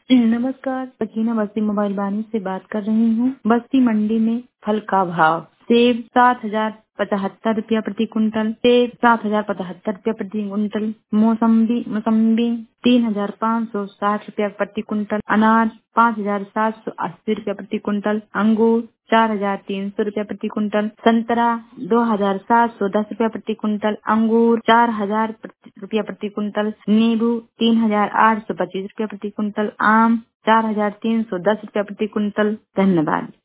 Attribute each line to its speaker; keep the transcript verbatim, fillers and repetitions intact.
Speaker 1: नमस्कार, सकीना बस्ती मोबाइल वाणी से बात कर रही हूँ। बस्ती मंडी में फल का भाव सेब सात हजार पचहत्तर रुपया प्रति कुंटल, सेब सात हजार पचहत्तर रुपया प्रति कुंटल, मौसम्बी मौसम्बी तीन हजार पाँच सौ साठ रुपया प्रति कुंटल, अनार पाँच हजार सात सौ अस्सी रुपया प्रति कुंटल, अंगूर चार हजार तीन सौ रुपया प्रति कुंटल, संतरा दो हजार सात सौ दस रुपया प्रति कुंटल, अंगूर चार हजार रुपया प्रति कुंटल, नींबू तीन हजार आठ सौ पच्चीस रुपया प्रति कुंटल, आम चार हजार तीन सौ दस रुपया प्रति कुंटल। धन्यवाद।